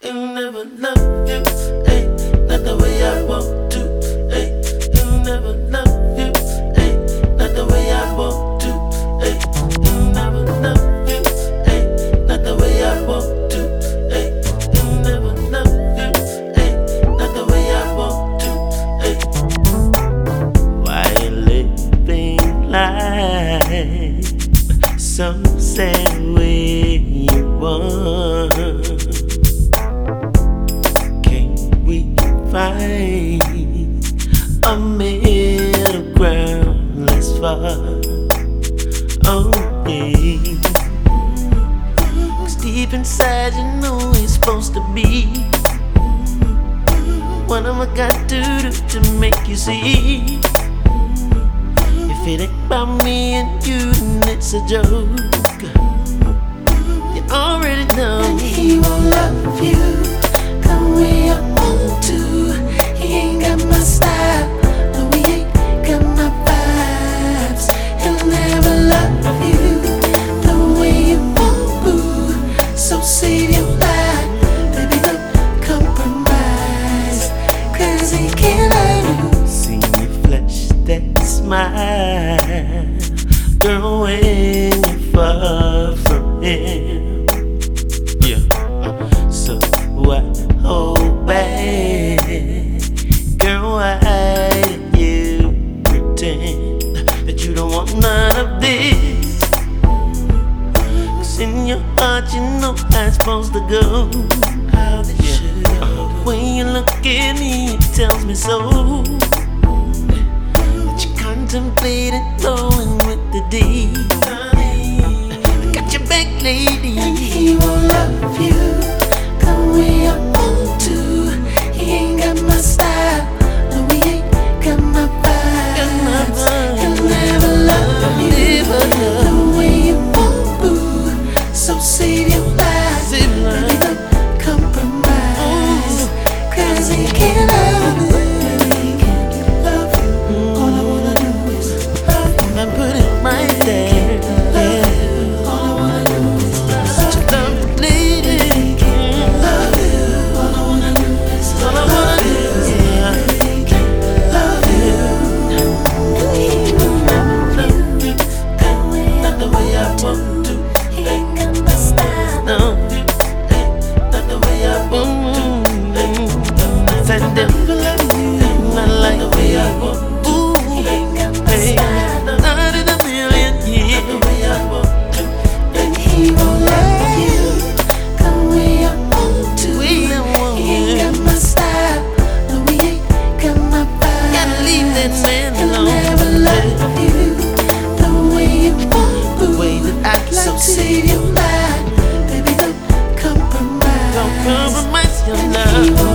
He'll never love you, ay, not the way I want to, ay. He'll never love you, ay, not the way I want to, ay. He'll never love you, ay, not the way I want to, ay. He'll never love you, ay, not the way I want to, ay. Why you living life so sad way you want? Find a middle ground less far. Oh yeah, 'cause deep inside you know it's supposed to be. What am I gonna do to make you see? If it ain't about me and you, then it's a joke. You already know. And he won't love you the way I want to. He ain't got my style, no, he ain't got my vibes. He'll never love you the way you want, boo. So save your life, baby, don't compromise, 'cause he can't love you. See you flash that smile, girl, when you're far from him. Yeah, so why hold back? Girl, why do you pretend that you don't want none of this? 'Cause in your heart you know how it's supposed to go. How this should go. When you look at me, it tells me so. That you contemplated rolling with the D. I got your back, lady. And he won't love you the way I want to. He ain't got my style, no, he ain't got my vibes. He'll never love you the way you want, boo. So save your life, baby, don't compromise, 'cause he can't love you. He can't love you. All I wanna do is love you. And put it right there. Save your life, baby, don't compromise. Don't compromise your love. He won't